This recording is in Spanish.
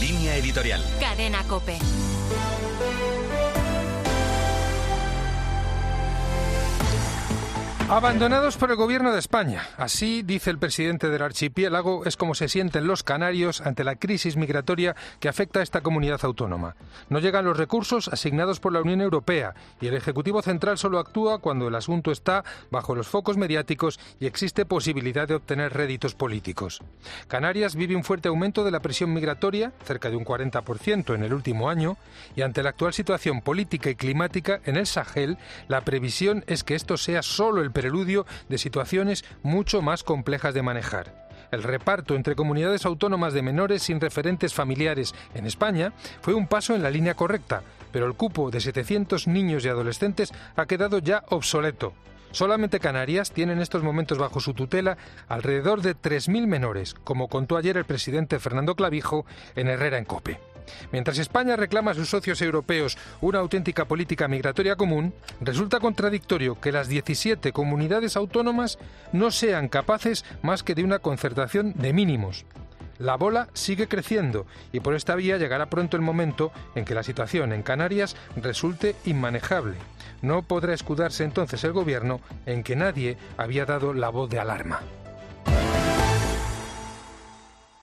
Línea editorial. Cadena COPE. Abandonados por el gobierno de España. Así dice el presidente del archipiélago, es como se sienten los canarios ante la crisis migratoria que afecta a esta comunidad autónoma. No llegan los recursos asignados por la Unión Europea y el Ejecutivo Central solo actúa cuando el asunto está bajo los focos mediáticos y existe posibilidad de obtener réditos políticos. Canarias vive un fuerte aumento de la presión migratoria, cerca de un 40% en el último año, y ante la actual situación política y climática en el Sahel, la previsión es que esto sea solo el preludio de situaciones mucho más complejas de manejar. El reparto entre comunidades autónomas de menores sin referentes familiares en España fue un paso en la línea correcta, pero el cupo de 700 niños y adolescentes ha quedado ya obsoleto. Solamente Canarias tiene en estos momentos bajo su tutela alrededor de 3.000 menores, como contó ayer el presidente Fernando Clavijo en Herrera en COPE. Mientras España reclama a sus socios europeos una auténtica política migratoria común, resulta contradictorio que las 17 comunidades autónomas no sean capaces más que de una concertación de mínimos. La bola sigue creciendo y por esta vía llegará pronto el momento en que la situación en Canarias resulte inmanejable. No podrá escudarse entonces el gobierno en que nadie había dado la voz de alarma.